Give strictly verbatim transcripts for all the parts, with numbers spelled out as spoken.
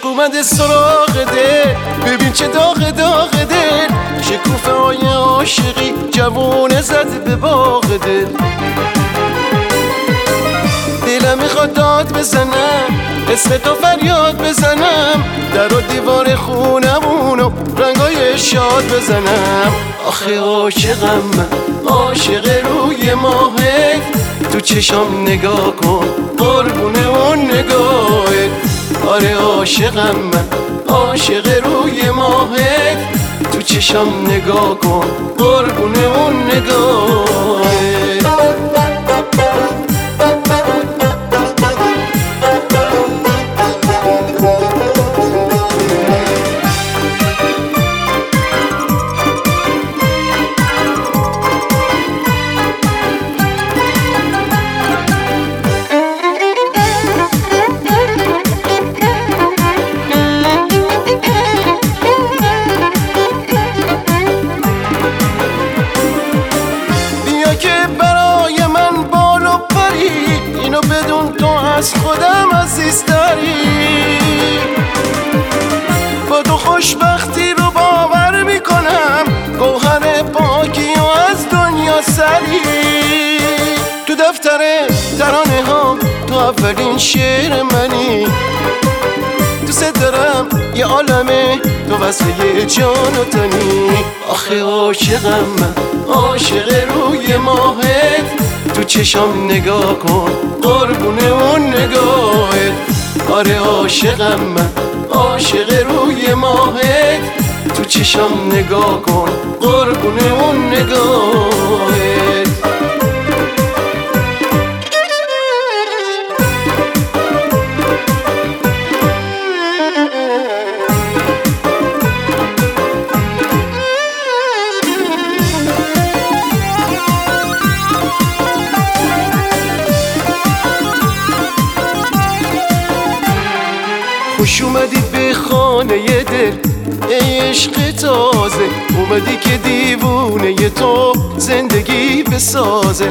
عشق اومده سراغ دل، ببین چه داغ داغ دل، شکوفه های عاشقی جوونه زد به باغ دل. دلم میخواد داد بزنم، اسم تو فریاد بزنم، در و دیوار خونمونو رنگای شاد بزنم. آخه عاشقم من، عاشق روی ماهت، تو چشام نگاه کن قربونه اون نگاهت. آره عاشقم من، عاشق روی ماهت، تو چشام نگاه کن قربونه اون نگاهت. اینو بدون تو از خودم عزیزتری، با تو خوشبختی رو باور میکنم، گوهر پاکی و از دنیا سری. تو دفتر ترانه ها تو اولین شعر منی، دوست دارم یه عالمه تو وصله جان و تنی. آخه عاشقم من، عاشق روی ماهت، تو چشام نگاه کن قربونه اون نگاهت. آره عاشقم من، عاشق روی ماهت، تو چشام نگاه کن قربونه اون نگاهت. خوش اومدی به خانه دل ای عشق تازه، اومدی که دیوونه تو زندگی بسازه.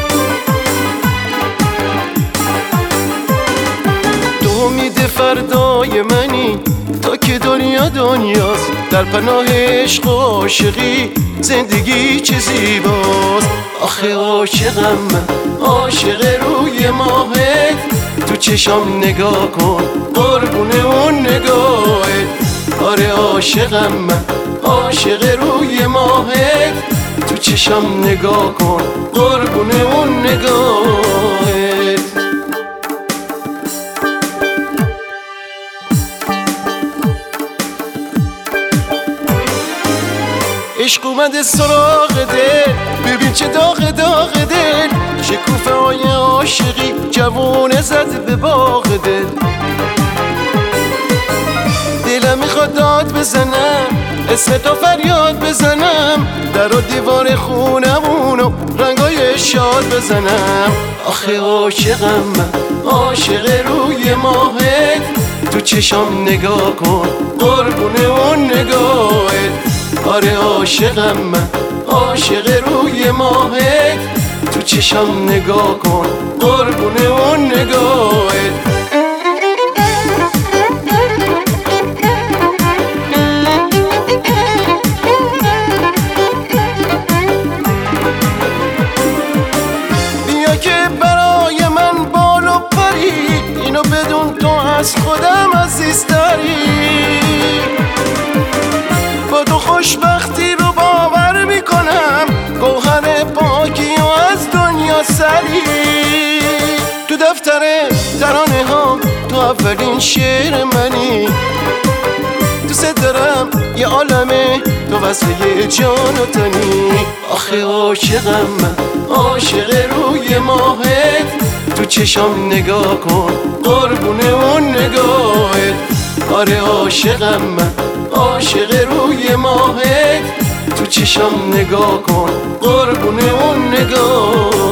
تو امید فردای منی تا که دنیا دنیاست، در پناه عشق و عاشقی زندگی چه زیباست. آخه عاشقم من، عاشق روی ماهت، تو چشام نگاه کن قربونه اون نگاهت. آره عاشقم من، عاشق روی ماهت، تو چشام نگاه کن قربونه اون نگاهت. عشق اومده سراغ دل، ببین چه داغ داغ دل، شکوفه های عاشقی جوونه زد به باغ دل. دلم میخواد داد بزنم، اسم تو فریاد بزنم، در و دیوار خونمونو رنگای شاد بزنم. آخه عاشقم من، عاشق روی ماهت، تو چشام نگاه کن قربونه اون نگاهت. آره عاشقم من، عاشق روی ماهت، تو چشام نگاه کن قربونه اون نگاهت. بیا که برای من بالو پری، اینو بدون تو از خودم عزیزتری، با تو خوشبختی رو باور میکنم، گوهر پاکی و از دنیا سری. تو دفتر ترانه ها تو اولین شعر منی، دوست دارم یه عالمه تو وصله جان و تنی. آخه عاشقم من، عاشق روی ماهت، تو چشام نگاه کن قربونه اون نگاهت. آره عاشقم من، عاشق روی ماهت، تو چشام نگاه کن قربونه اون نگاه.